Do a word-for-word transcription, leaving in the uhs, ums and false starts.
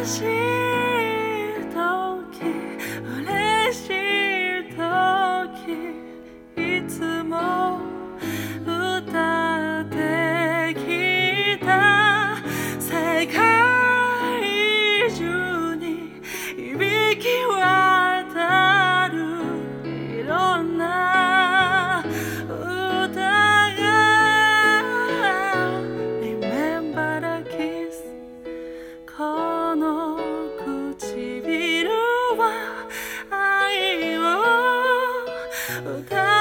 しい時嬉しい時いつも歌ってきた世界中に響き渡るいろんな歌が Remember the kiss この唇は愛を歌う